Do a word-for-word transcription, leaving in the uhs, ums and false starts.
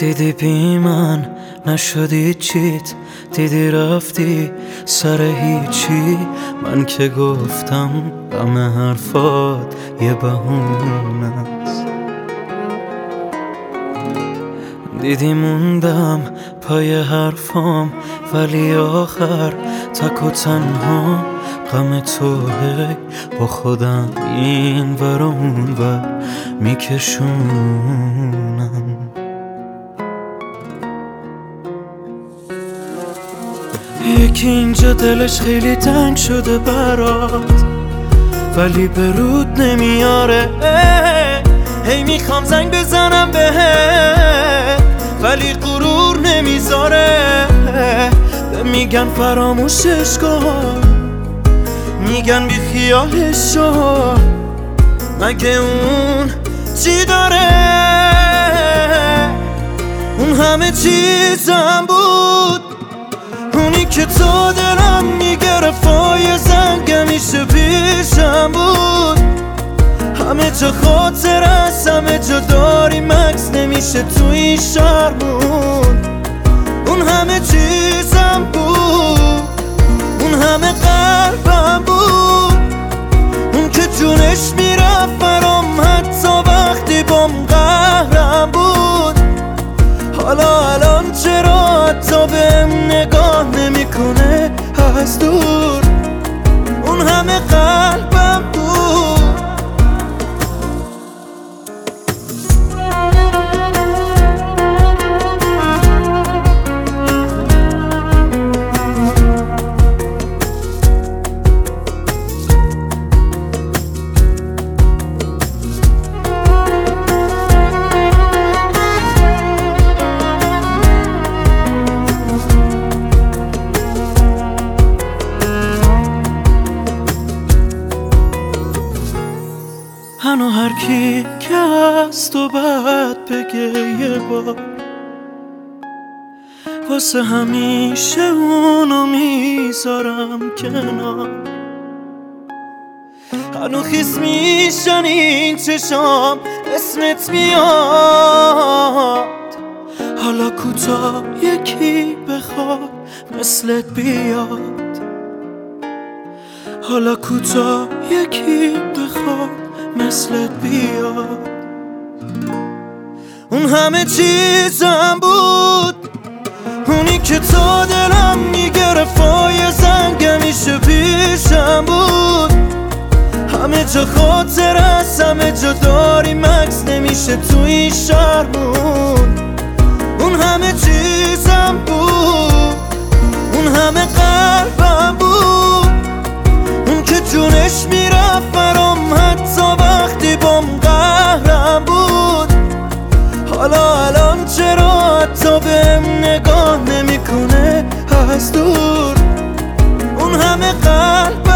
دیدی بی من نشدی چیت، دیدی رفتی سر هیچی. من که گفتم غم حرفات یه بهونه است. دیدی موندم پای حرفام، ولی آخر تک و تنها غم توه. با خودم این ور و اون ور میکشونم. یکی اینجا دلش خیلی تنگ شده برات، ولی به رود نمیاره. هی میخوام زنگ بزنم بهت، ولی غرور نمیذاره. میگن فراموشش کن، میگن بی خیالش شو. مگه اون چی داره؟ اون همه چیزم بود، اونی که تو دلم میگرفت و یه زنگ میشه پیشم بود. همه جا خاطر است، همه جا داری مکس نمیشه تو این شهرمون. اون همه چیزم بود، اون همه قلبم بود، اون که جونش میرفت برام حتی وقتی بام قهرم بود. حالا الان چرا حتی بهم نگاه نمیکنه از دور؟ اون همه قلبم بود. هنو هر کی که از تو بعد بگه یه بار، واسه همیشه اونو میذارم کنار. هنو خیس میشن این چشام، اسمت میاد. حالا کوتا یکی بخواد مثلت بیاد. حالا کوتا یکی بخواد مثلت بیاد. اون همه چیزم بود، اونی که تو دلم میگرفت و یه زنگ میشه پیشم بود. همه جا خاطر است، همه جا داری مکس نمیشه تو این شهرمون. اون همه چیزم بود، اون همه قلبم بود، اون که جونش میرفت برام حتی وقتی بام قهرم بود. حالا الان چرا حتی بهم نگاه نمیکنه از دور؟ اون همه قلب